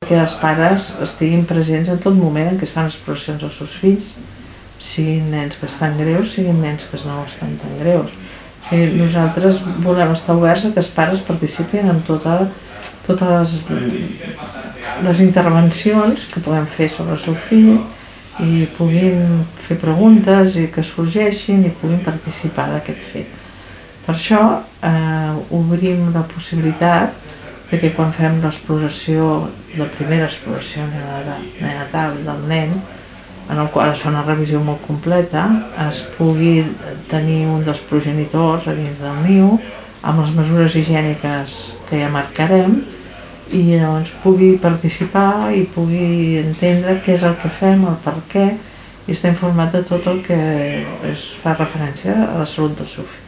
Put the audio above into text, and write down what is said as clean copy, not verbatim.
que els pares estiguin presents en tot moment en què es fan exploracions als seus fills, siguin nens que estan greus, siguin nens que no estan tan greus. Nosaltres volem estar oberts a que els pares participin en totes les intervencions que puguem fer sobre el seu fill i puguin fer preguntes i que sorgeixin i puguin participar d'aquest fet. Per això obrim la possibilitat que quan fem l'exploració, la primera exploració neonatal del nen, en el qual es fa una revisió molt completa, es pugui tenir un dels progenitors a dins del niu amb les mesures higièniques que ja marcarem i llavors pugui participar i pugui entendre què és el que fem, el per què, i estar informat de tot el que es fa referència a la salut del seu fill.